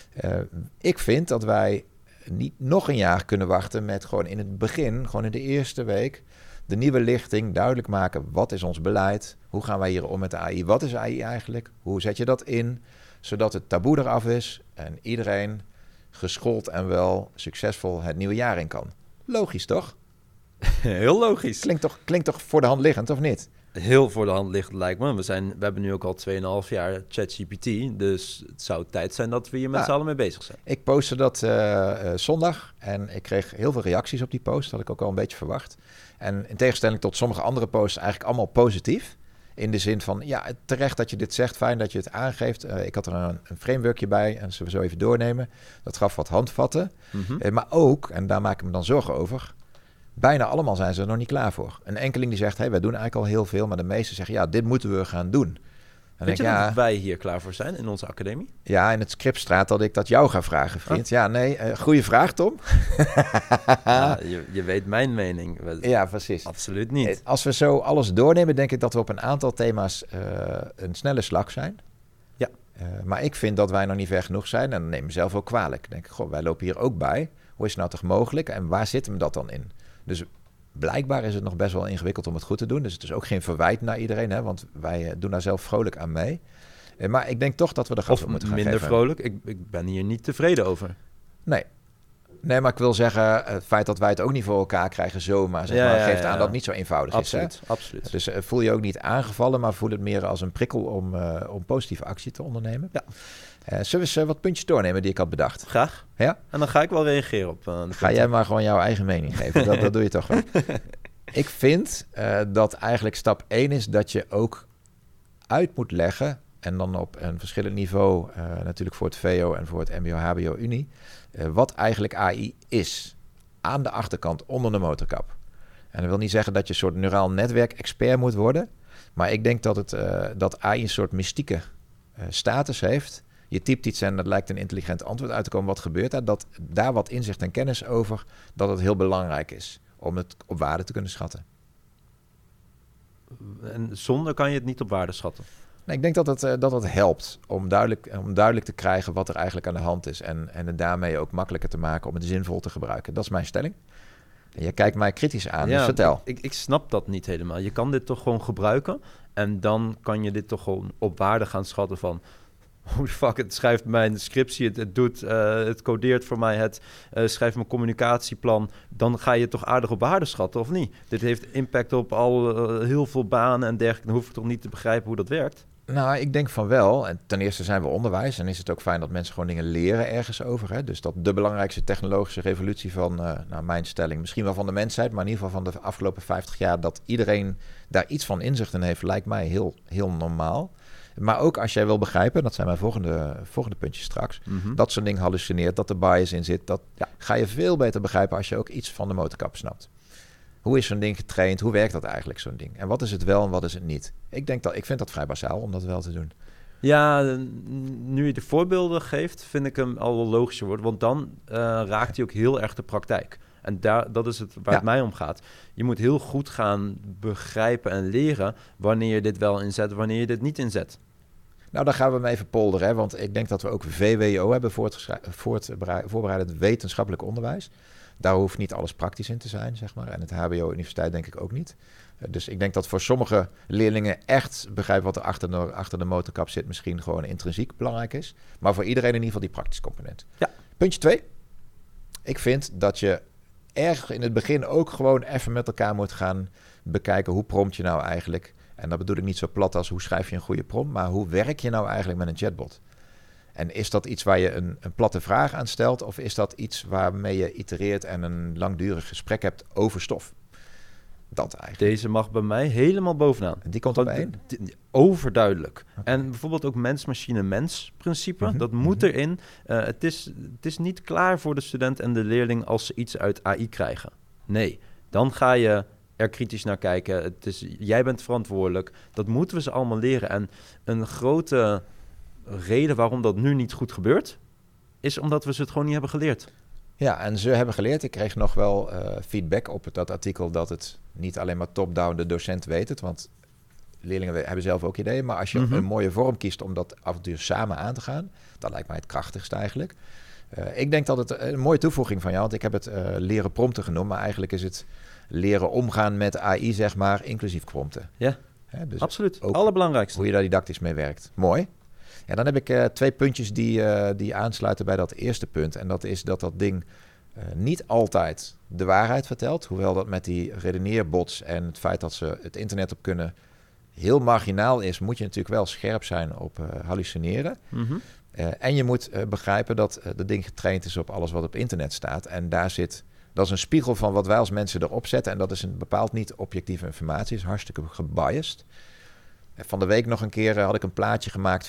Ik vind dat wij niet nog een jaar kunnen wachten met gewoon in het begin, gewoon in de eerste week, de nieuwe lichting duidelijk maken. Wat is ons beleid? Hoe gaan wij hier om met de AI? Wat is AI eigenlijk? Hoe zet je dat in? Zodat het taboe eraf is en iedereen geschoold en wel succesvol het nieuwe jaar in kan. Logisch, toch? Heel logisch. Klinkt toch voor de hand liggend, of niet? Heel voor de hand liggend, lijkt me. We hebben nu ook al 2,5 jaar ChatGPT. Dus het zou tijd zijn dat we hier met z'n allen mee bezig zijn. Ik postte dat zondag en ik kreeg heel veel reacties op die post. Dat had ik ook al een beetje verwacht. En in tegenstelling tot sommige andere posts eigenlijk allemaal positief. In de zin van, ja, terecht dat je dit zegt, fijn dat je het aangeeft. Ik had er een frameworkje bij en zullen we zo even doornemen. Dat gaf wat handvatten. Mm-hmm. Maar ook, en daar maak ik me dan zorgen over, bijna allemaal zijn ze er nog niet klaar voor. Een enkeling die zegt, hey, wij doen eigenlijk al heel veel, maar de meesten zeggen, ja, dit moeten we gaan doen. En weet je dat wij hier klaar voor zijn in onze academie? Ja, in het script staat dat ik dat jou ga vragen, vriend. Oh. Ja, nee, goede vraag, Tom. Ja, je weet mijn mening. Ja, precies. Absoluut niet. Als we zo alles doornemen, denk ik dat we op een aantal thema's een snelle slag zijn. Ja. Maar ik vind dat wij nog niet ver genoeg zijn en dan neem ik mezelf ook kwalijk. Ik denk, goh, wij lopen hier ook bij. Hoe is het nou toch mogelijk en waar zit hem dat dan in? Dus blijkbaar is het nog best wel ingewikkeld om het goed te doen. Dus het is ook geen verwijt naar iedereen, hè, want wij doen daar zelf vrolijk aan mee. Maar ik denk toch dat we er gas op moeten gaan geven. Minder vrolijk? Ik ben hier niet tevreden over. Nee, maar ik wil zeggen, het feit dat wij het ook niet voor elkaar krijgen zomaar, geeft aan dat het niet zo eenvoudig is. Hè? Absoluut. Dus voel je ook niet aangevallen, maar voel het meer als een prikkel om positieve actie te ondernemen. Ja. Zullen we eens wat puntjes doornemen die ik had bedacht? Graag. Ja? En dan ga ik wel reageren op Ga jij maar gewoon jouw eigen mening geven. Dat doe je toch wel. Ik vind dat eigenlijk stap 1 is dat je ook uit moet leggen, en dan op een verschillend niveau, natuurlijk voor het VO en voor het MBO, HBO, Unie, wat eigenlijk AI is. Aan de achterkant, onder de motorkap. En dat wil niet zeggen dat je een soort neuraal netwerk-expert moet worden, maar ik denk dat AI een soort mystieke status heeft, Je typt iets en dat lijkt een intelligent antwoord uit te komen. Wat gebeurt er? Dat daar wat inzicht en kennis over, dat het heel belangrijk is om het op waarde te kunnen schatten. En zonder kan je het niet op waarde schatten. Nee, ik denk dat het helpt om duidelijk te krijgen wat er eigenlijk aan de hand is. En het daarmee ook makkelijker te maken om het zinvol te gebruiken. Dat is mijn stelling. En je kijkt mij kritisch aan, dus vertel. Ik snap dat niet helemaal. Je kan dit toch gewoon gebruiken en dan kan je dit toch gewoon op waarde gaan schatten van... Holy fuck, het schrijft mijn scriptie, het codeert voor mij, het schrijft mijn communicatieplan. Dan ga je toch aardig op waarde schatten, of niet? Dit heeft impact op heel veel banen en dergelijke. Dan hoef ik toch niet te begrijpen hoe dat werkt? Nou, ik denk van wel. En ten eerste zijn we onderwijs en is het ook fijn dat mensen gewoon dingen leren ergens over. Hè? Dus dat de belangrijkste technologische revolutie van, mijn stelling, misschien wel van de mensheid, maar in ieder geval van de afgelopen 50 jaar, dat iedereen daar iets van inzicht in heeft, lijkt mij heel, heel normaal. Maar ook als jij wil begrijpen, dat zijn mijn volgende puntjes straks, dat zo'n ding hallucineert, dat er bias in zit, dat ga je veel beter begrijpen als je ook iets van de motorkap snapt. Hoe is zo'n ding getraind? Hoe werkt dat eigenlijk, zo'n ding? En wat is het wel en wat is het niet? Ik vind dat vrij basaal om dat wel te doen. Ja, nu je de voorbeelden geeft, vind ik hem al wel logischer worden. Want dan raakt hij ook heel erg de praktijk. En dat is het waar het mij om gaat. Je moet heel goed gaan begrijpen en leren wanneer je dit wel inzet, wanneer je dit niet inzet. Nou, dan gaan we hem even polderen, hè? Want ik denk dat we ook VWO hebben, voorbereidend wetenschappelijk onderwijs. Daar hoeft niet alles praktisch in te zijn, zeg maar. En het HBO-universiteit denk ik ook niet. Dus ik denk dat voor sommige leerlingen echt begrijpen wat er achter de motorkap zit, misschien gewoon intrinsiek belangrijk is. Maar voor iedereen in ieder geval die praktische component. Ja. Puntje 2. Ik vind dat je erg in het begin ook gewoon even met elkaar moet gaan bekijken hoe prompt je nou eigenlijk. En dat bedoel ik niet zo plat als hoe schrijf je een goede prompt, maar hoe werk je nou eigenlijk met een chatbot? En is dat iets waar je een platte vraag aan stelt, of is dat iets waarmee je itereert en een langdurig gesprek hebt over stof? Dat eigenlijk. Deze mag bij mij helemaal bovenaan. Die komt op één? Overduidelijk. Okay. En bijvoorbeeld ook mens-machine-mens principe, dat moet erin. Het is niet klaar voor de student en de leerling als ze iets uit AI krijgen. Nee, dan ga je er kritisch naar kijken. Jij bent verantwoordelijk. Dat moeten we ze allemaal leren. En een grote reden waarom dat nu niet goed gebeurt, is omdat we ze het gewoon niet hebben geleerd. Ja, en ze hebben geleerd. Ik kreeg nog wel feedback op dat artikel dat het niet alleen maar top-down, de docent weet het, want leerlingen hebben zelf ook ideeën, maar als je een mooie vorm kiest om dat avontuur samen aan te gaan, dat lijkt mij het krachtigst eigenlijk. Ik denk dat het een mooie toevoeging van jou, want ik heb het leren prompten genoemd, maar eigenlijk is het leren omgaan met AI, zeg maar, inclusief prompten. Ja, dus absoluut. Allerbelangrijkste. Hoe je daar didactisch mee werkt. Mooi. Ja, dan heb ik 2 puntjes die aansluiten bij dat eerste punt. En dat is dat ding niet altijd de waarheid vertelt. Hoewel dat met die redeneerbots en het feit dat ze het internet op kunnen heel marginaal is, moet je natuurlijk wel scherp zijn op hallucineren. En je moet begrijpen dat dat ding getraind is op alles wat op internet staat. En dat is een spiegel van wat wij als mensen erop zetten. En dat is een bepaald niet objectieve informatie. Is hartstikke gebiased. Van de week nog een keer had ik een plaatje gemaakt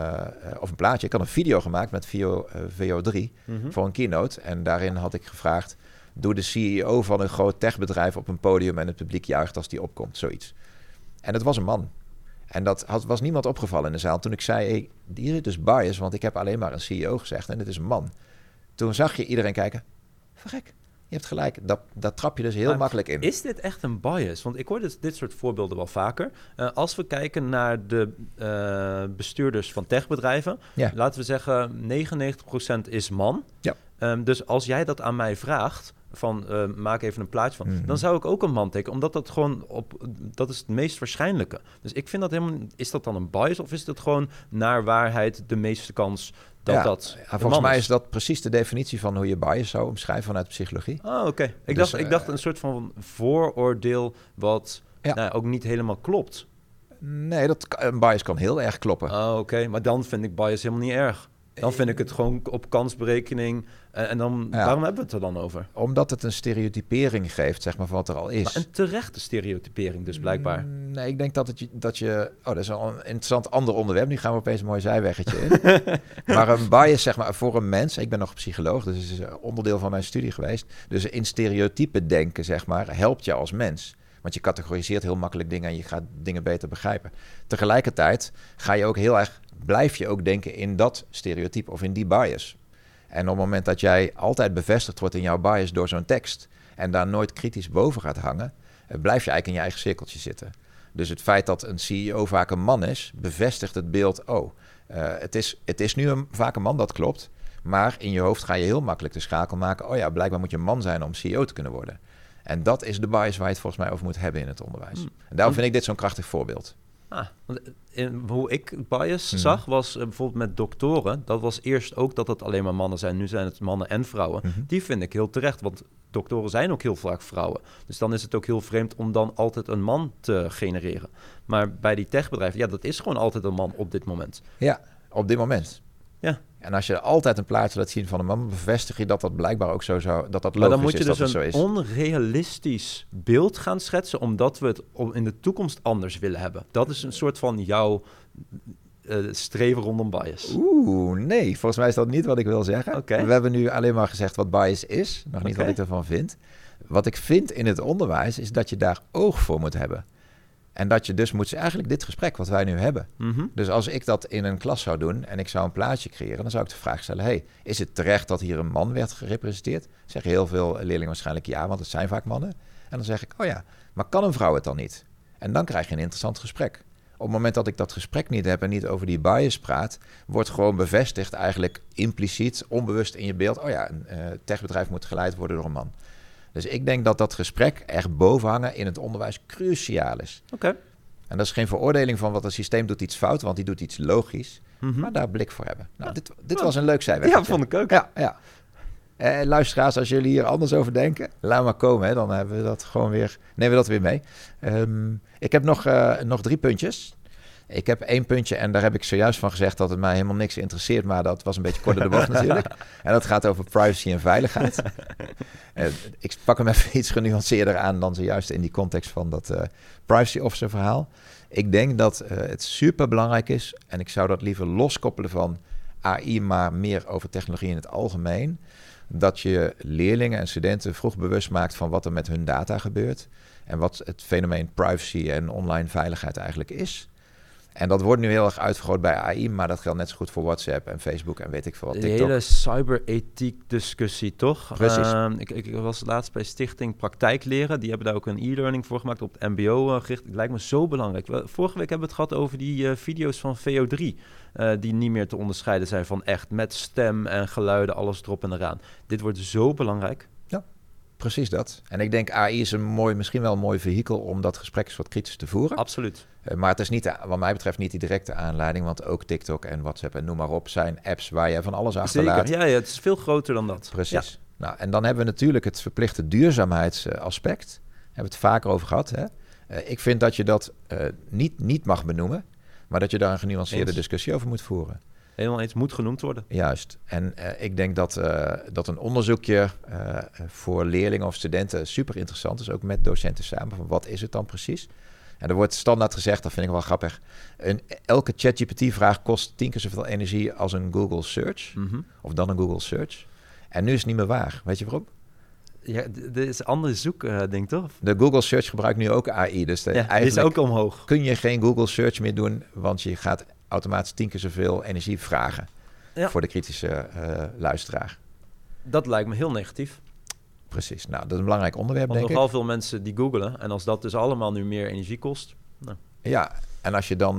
ik had een video gemaakt met VO3 voor een keynote. En daarin had ik gevraagd, doe de CEO van een groot techbedrijf op een podium en het publiek juicht als die opkomt, zoiets. En het was een man. En dat was niemand opgevallen in de zaal. Toen ik zei, hey, hier is dus bias, want ik heb alleen maar een CEO gezegd en dit is een man. Toen zag je iedereen kijken, verrek. Je hebt gelijk, dat trap je dus heel makkelijk in. Is dit echt een bias? Want ik hoor dit soort voorbeelden wel vaker. Als we kijken naar de bestuurders van techbedrijven, laten we zeggen 99% is man. Ja. Dus als jij dat aan mij vraagt, van maak even een plaatje van, dan zou ik ook een man tekenen, omdat dat gewoon dat is het meest waarschijnlijke. Dus ik vind dat helemaal, is dat dan een bias of is dat gewoon naar waarheid de meeste kans dat volgens mij is dat precies de definitie van hoe je bias zou omschrijven vanuit psychologie. Oh, oké. Ik dacht een soort van vooroordeel wat ook niet helemaal klopt. Nee, een bias kan heel erg kloppen. Oh, oké. Maar dan vind ik bias helemaal niet erg. Dan vind ik het gewoon op kansberekening. En dan, waarom hebben we het er dan over? Omdat het een stereotypering geeft, zeg maar, van wat er al is. Maar een terechte stereotypering dus, blijkbaar. Nee, ik denk dat je... Oh, dat is al een interessant ander onderwerp. Nu gaan we opeens een mooi zijweggetje in. Maar een bias, zeg maar, voor een mens... Ik ben nog psycholoog, dus het is onderdeel van mijn studie geweest. Dus in stereotypen denken, zeg maar, helpt je als mens. Want je categoriseert heel makkelijk dingen en je gaat dingen beter begrijpen. Tegelijkertijd ga je ook heel erg blijf je ook denken in dat stereotype of in die bias. En op het moment dat jij altijd bevestigd wordt in jouw bias door zo'n tekst en daar nooit kritisch boven gaat hangen, blijf je eigenlijk in je eigen cirkeltje zitten. Dus het feit dat een CEO vaak een man is, bevestigt het beeld, het is nu vaak een man, dat klopt. Maar in je hoofd ga je heel makkelijk de schakel maken, blijkbaar moet je een man zijn om CEO te kunnen worden. En dat is de bias waar je het volgens mij over moet hebben in het onderwijs. En daarom vind ik dit zo'n krachtig voorbeeld. Hoe ik bias zag, was bijvoorbeeld met doktoren. Dat was eerst ook dat het alleen maar mannen zijn. Nu zijn het mannen en vrouwen. Die vind ik heel terecht, want doktoren zijn ook heel vaak vrouwen. Dus dan is het ook heel vreemd om dan altijd een man te genereren. Maar bij die techbedrijven, dat is gewoon altijd een man op dit moment. Ja, op dit moment. Ja. En als je altijd een plaatje laat zien van een man, bevestig je dat blijkbaar ook zo zou, dat logisch is. Maar dan moet je dus een onrealistisch beeld gaan schetsen, omdat we het in de toekomst anders willen hebben. Dat is een soort van jouw streven rondom bias. Nee, volgens mij is dat niet wat ik wil zeggen. Okay. We hebben nu alleen maar gezegd wat bias is, nog niet wat ik ervan vind. Wat ik vind in het onderwijs is dat je daar oog voor moet hebben. En dat je dus eigenlijk dit gesprek wat wij nu hebben. Dus als ik dat in een klas zou doen en ik zou een plaatje creëren, dan zou ik de vraag stellen, is het terecht dat hier een man werd gerepresenteerd? Zeggen heel veel leerlingen waarschijnlijk ja, want het zijn vaak mannen. En dan zeg ik, maar kan een vrouw het dan niet? En dan krijg je een interessant gesprek. Op het moment dat ik dat gesprek niet heb en niet over die bias praat, wordt gewoon bevestigd eigenlijk impliciet, onbewust in je beeld, een techbedrijf moet geleid worden door een man. Dus ik denk dat dat gesprek echt boven hangen in het onderwijs cruciaal is. Oké. En dat is geen veroordeling van wat het systeem doet iets fout, want die doet iets logisch. Maar daar blik voor hebben. Nou, dit was een leuk zijwegje. Ja, vond ik ook. Ja. Luisteraars, als jullie hier anders over denken, laat maar komen. Hè, dan hebben we dat gewoon weer, nemen we dat weer mee. Ik heb nog 3 puntjes. Ik heb 1 puntje en daar heb ik zojuist van gezegd dat het mij helemaal niks interesseert, maar dat was een beetje kort door de bocht natuurlijk. En dat gaat over privacy en veiligheid. Ik pak hem even iets genuanceerder aan dan zojuist in die context van dat privacy officer verhaal. Ik denk dat het super belangrijk is, en ik zou dat liever loskoppelen van AI, maar meer over technologie in het algemeen, dat je leerlingen en studenten vroeg bewust maakt van wat er met hun data gebeurt en wat het fenomeen privacy en online veiligheid eigenlijk is. En dat wordt nu heel erg uitvergroot bij AI, maar dat geldt net zo goed voor WhatsApp en Facebook en weet ik veel wat, TikTok. De hele cyberethiek discussie, toch? Precies. Ik was laatst bij Stichting Praktijk Leren. Die hebben daar ook een e-learning voor gemaakt op het mbo gericht. Het lijkt me zo belangrijk. Vorige week hebben we het gehad over die video's van VO3. Die niet meer te onderscheiden zijn van echt. Met stem en geluiden, alles erop en eraan. Dit wordt zo belangrijk. Precies dat. En ik denk AI is misschien wel een mooi vehikel om dat gesprek eens wat kritisch te voeren. Absoluut. Maar het is niet, wat mij betreft, niet die directe aanleiding, want ook TikTok en WhatsApp en noem maar op zijn apps waar je van alles achterlaat. Zeker, ja, het is veel groter dan dat. Precies. Ja. Nou, en dan hebben we natuurlijk het verplichte duurzaamheidsaspect. Daar hebben we het vaker over gehad. Hè? Ik vind dat je dat niet mag benoemen, maar dat je daar een genuanceerde discussie over moet voeren. Helemaal eens, moet genoemd worden. Juist. En ik denk dat een onderzoekje voor leerlingen of studenten super interessant is, ook met docenten samen, van wat is het dan precies? En er wordt standaard gezegd, dat vind ik wel grappig, elke ChatGPT-vraag kost 10 keer zoveel energie als een Google Search, of dan een Google Search. En nu is het niet meer waar. Weet je waarom? Ja, dit is een andere zoekding, toch? De Google Search gebruikt nu ook AI, dus eigenlijk is ook omhoog. Kun je geen Google Search meer doen, want je gaat automatisch 10 keer zoveel energie vragen voor de kritische luisteraar. Dat lijkt me heel negatief. Precies. Nou, dat is een belangrijk onderwerp, want denk ik. Want nogal veel mensen die googlen. En als dat dus allemaal nu meer energie kost. Nou. Ja, en als je dan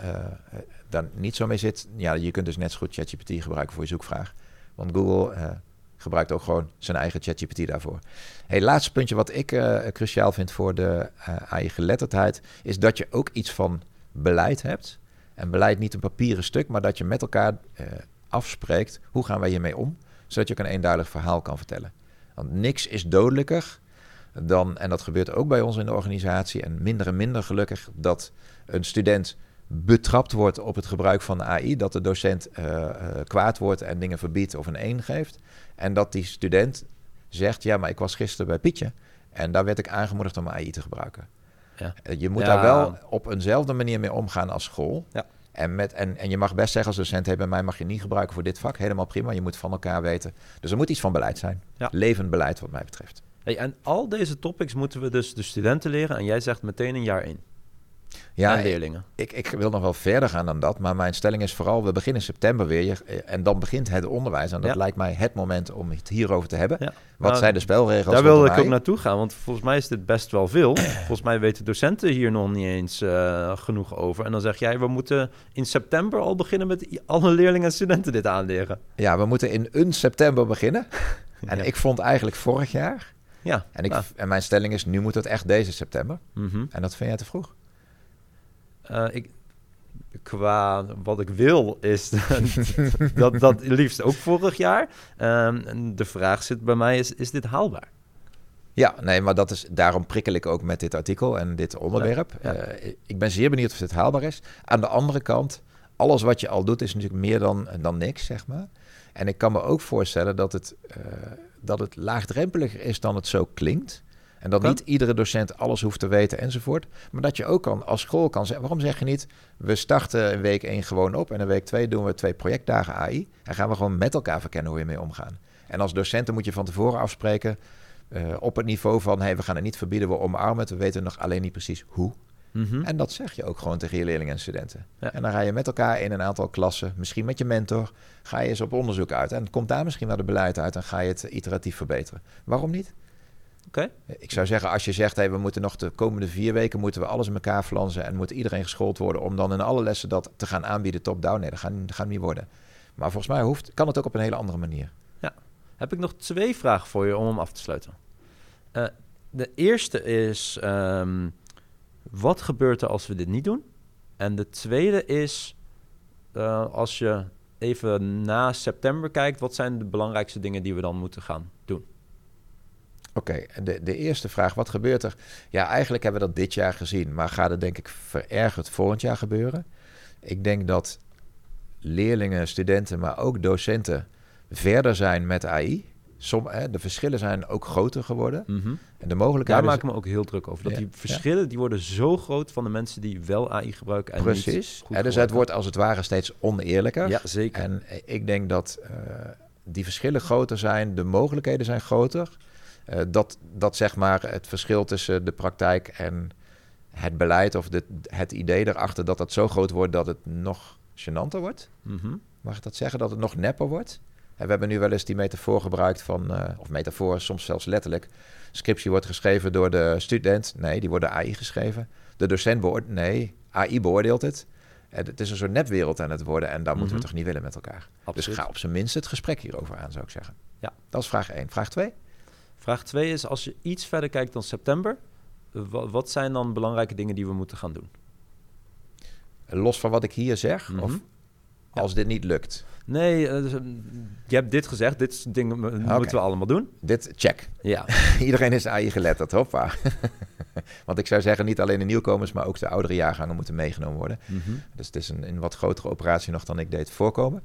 niet zo mee zit, je kunt dus net zo goed ChatGPT gebruiken voor je zoekvraag. Want Google gebruikt ook gewoon zijn eigen ChatGPT daarvoor. Laatste puntje wat ik cruciaal vind voor de AI-geletterdheid, is dat je ook iets van beleid hebt. En beleid niet een papieren stuk, maar dat je met elkaar afspreekt, hoe gaan wij hiermee om? Zodat je ook een eenduidig verhaal kan vertellen. Want niks is dodelijker dan, en dat gebeurt ook bij ons in de organisatie, en minder gelukkig, dat een student betrapt wordt op het gebruik van AI, dat de docent kwaad wordt en dingen verbiedt of een 1 geeft. En dat die student zegt, ja, maar ik was gisteren bij Pietje en daar werd ik aangemoedigd om AI te gebruiken. Ja. Je moet daar wel op eenzelfde manier mee omgaan als school. Ja. En je mag best zeggen als docent, bij mij mag je niet gebruiken voor dit vak. Helemaal prima, je moet van elkaar weten. Dus er moet iets van beleid zijn. Ja. Levend beleid wat mij betreft. En al deze topics moeten we dus de studenten leren. En jij zegt meteen in jaar 1. Ja, en leerlingen. Ik wil nog wel verder gaan dan dat, maar mijn stelling is vooral, we beginnen in september weer en dan begint het onderwijs. En dat lijkt mij het moment om het hierover te hebben. Ja. Wat zijn de spelregels? Daar wilde ik ook naartoe gaan, want volgens mij is dit best wel veel. Volgens mij weten docenten hier nog niet eens genoeg over. En dan zeg jij, we moeten in september al beginnen met alle leerlingen en studenten dit aanleren. Ja, we moeten in een september beginnen. En Ja. Ik vond eigenlijk vorig jaar. Ja. En mijn stelling is, nu moet het echt deze september. Mhm. En dat vind jij te vroeg? Qua wat ik wil is dat liefst ook vorig jaar. De vraag zit bij mij, is dit haalbaar? Ja, nee, maar daarom prikkel ik ook met dit artikel en dit onderwerp. Ja. Ik ben zeer benieuwd of dit haalbaar is. Aan de andere kant, alles wat je al doet is natuurlijk meer dan niks, zeg maar. En ik kan me ook voorstellen dat het laagdrempeliger is dan het zo klinkt. En dat niet iedere docent alles hoeft te weten enzovoort. Maar dat je ook als school kan zeggen, waarom zeg je niet, we starten in week 1 gewoon op en in week 2 doen we 2 projectdagen AI. En gaan we gewoon met elkaar verkennen hoe je mee omgaan. En als docenten moet je van tevoren afspreken op het niveau van, we gaan het niet verbieden, we omarmen het. We weten nog alleen niet precies hoe. Mm-hmm. En dat zeg je ook gewoon tegen je leerlingen en studenten. Ja. En dan ga je met elkaar in een aantal klassen, misschien met je mentor, ga je eens op onderzoek uit. En komt daar misschien wel de beleid uit en ga je het iteratief verbeteren. Waarom niet? Oké. Ik zou zeggen, als je zegt, we moeten nog de komende 4 weken moeten we alles in elkaar flansen en moet iedereen geschoold worden om dan in alle lessen dat te gaan aanbieden top-down. Nee, dat gaat niet worden. Maar volgens mij kan het ook op een hele andere manier. Ja. Heb ik nog 2 vragen voor je om hem af te sluiten. De eerste is, wat gebeurt er als we dit niet doen? En de tweede is, als je even na september kijkt, wat zijn de belangrijkste dingen die we dan moeten gaan doen? Oké, de eerste vraag, wat gebeurt er? Ja, eigenlijk hebben we dat dit jaar gezien, maar gaat het denk ik verergerd volgend jaar gebeuren? Ik denk dat leerlingen, studenten, maar ook docenten verder zijn met AI. De verschillen zijn ook groter geworden. Mm-hmm. En de mogelijkheden... Daar maak ik me ook heel druk over. Dat die verschillen, die worden zo groot van de mensen die wel AI gebruiken en precies. Niet goed Dus het wordt als het ware steeds oneerlijker. Ja, zeker. En ik denk dat die verschillen groter zijn, de mogelijkheden zijn groter. Dat zeg maar het verschil tussen de praktijk en het beleid of het idee erachter dat zo groot wordt dat het nog gênanter wordt. Mm-hmm. Mag ik dat zeggen? Dat het nog nepper wordt? En we hebben nu wel eens die metafoor gebruikt of metafoor, soms zelfs letterlijk. Scriptie wordt geschreven door de student. Nee, die wordt door AI geschreven. De docent AI beoordeelt het. Het is een soort nepwereld aan het worden en daar moeten we toch niet willen met elkaar. Absoluut. Dus ga op zijn minst het gesprek hierover aan, zou ik zeggen. Ja. Dat is vraag 1. Vraag 2? Vraag 2 is, als je iets verder kijkt dan september, wat zijn dan belangrijke dingen die we moeten gaan doen? Los van wat ik hier zeg, Mm-hmm. of als dit niet lukt? Nee, je hebt dit gezegd, dit ding moeten we allemaal doen. Dit, check. Ja. Iedereen is AI geletterd, hoppa. Want ik zou zeggen, niet alleen de nieuwkomers, maar ook de oudere jaargangen moeten meegenomen worden. Mm-hmm. Dus het is een wat grotere operatie nog dan ik deed voorkomen.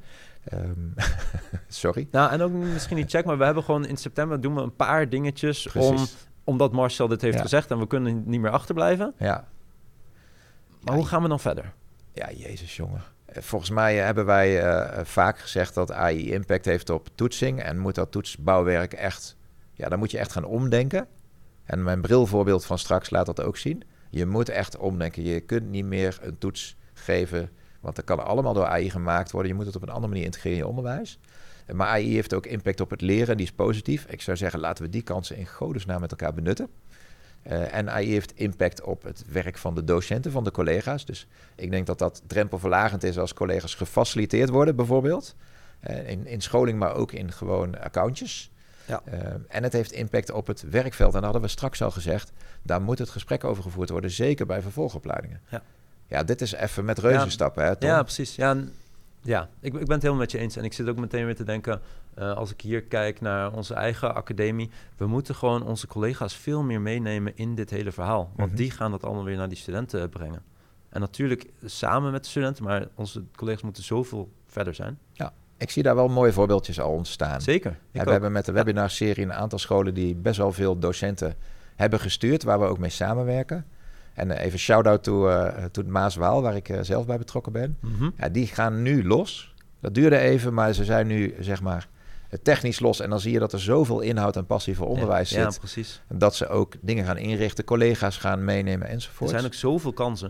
Sorry. Nou, en ook misschien niet check, maar we hebben gewoon in september doen we een paar dingetjes omdat Marcel dit heeft gezegd en we kunnen niet meer achterblijven. Ja. Maar hoe gaan we dan verder? Ja, jezus jongen. Volgens mij hebben wij vaak gezegd dat AI impact heeft op toetsing en moet dat toetsbouwwerk echt, daar moet je echt gaan omdenken. En mijn brilvoorbeeld van straks laat dat ook zien. Je moet echt omdenken. Je kunt niet meer een toets geven, want dat kan allemaal door AI gemaakt worden. Je moet het op een andere manier integreren in je onderwijs. Maar AI heeft ook impact op het leren, die is positief. Ik zou zeggen, laten we die kansen in godesnaam met elkaar benutten. En AI heeft impact op het werk van de docenten, van de collega's. Dus ik denk dat dat drempelverlagend is als collega's gefaciliteerd worden, bijvoorbeeld. In scholing, maar ook in gewoon accountjes. Ja. En het heeft impact op het werkveld. En dat hadden we straks al gezegd. Daar moet het gesprek over gevoerd worden, zeker bij vervolgopleidingen. Ja, dit is even met reuzenstappen, hè, Tom? Ja, precies. Ja, ik ben het helemaal met je eens. En ik zit ook meteen weer te denken, als ik hier kijk naar onze eigen academie, we moeten gewoon onze collega's veel meer meenemen in dit hele verhaal. Want die gaan dat allemaal weer naar die studenten brengen. En natuurlijk samen met de studenten, maar onze collega's moeten zoveel verder zijn. Ja, ik zie daar wel mooie voorbeeldjes al ontstaan. Zeker. We hebben met de webinarserie een aantal scholen die best wel veel docenten hebben gestuurd, waar we ook mee samenwerken. En even shout-out to Maaswaal, waar ik zelf bij betrokken ben. Mm-hmm. Ja, die gaan nu los. Dat duurde even, maar ze zijn nu, zeg maar, technisch los. En dan zie je dat er zoveel inhoud en passie voor onderwijs zit. Ja, precies. Dat ze ook dingen gaan inrichten, collega's gaan meenemen enzovoort. Er zijn ook zoveel kansen.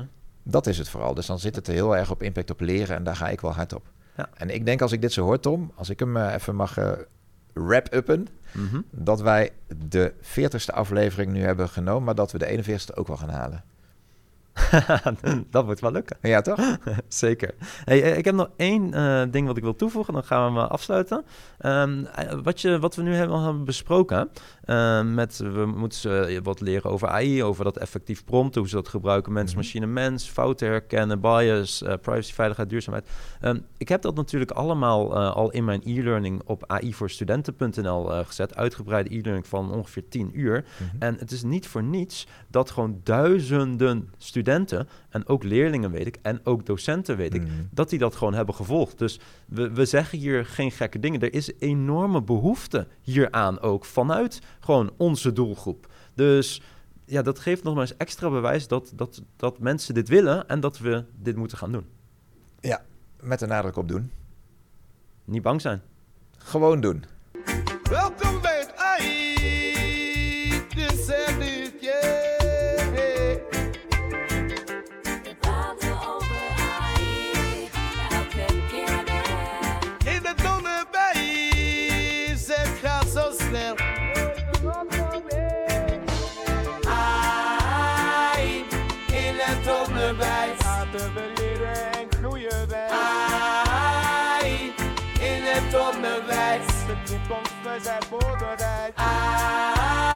Dat is het vooral. Dus dan zit het er heel erg op impact op leren en daar ga ik wel hard op. Ja. En ik denk als ik dit zo hoor, Tom, als ik hem even mag wrap-uppen, dat wij de 40ste aflevering nu hebben genomen, maar dat we de 41ste ook wel gaan halen. Dat wordt wel lukken. Ja, toch? Zeker. Hey, ik heb nog één ding wat ik wil toevoegen. Dan gaan we hem afsluiten. Wat we nu hebben besproken. We moeten wat leren over AI. Over dat effectief prompten. Hoe ze dat gebruiken. Mens, machine, mens. Fouten herkennen. Bias. Privacy, veiligheid, duurzaamheid. Ik heb dat natuurlijk allemaal al in mijn e-learning op AI-voor-studenten.nl gezet. Uitgebreide e-learning van ongeveer 10 uur. En het is niet voor niets dat gewoon duizenden studenten en ook leerlingen weet ik, en ook docenten weet ik, dat die dat gewoon hebben gevolgd. Dus we zeggen hier geen gekke dingen. Er is enorme behoefte hieraan ook vanuit gewoon onze doelgroep. Dus ja, dat geeft nog maar eens extra bewijs dat mensen dit willen en dat we dit moeten gaan doen. Ja, met de nadruk op doen. Niet bang zijn. Gewoon doen. Welkom bij het AI. Dit en dit, yeah. In het onderwijs, het gaat zo snel. AI, in het onderwijs. Laten we leren en groeien wij. AI, in het onderwijs. De toekomst, we zijn voorbereid.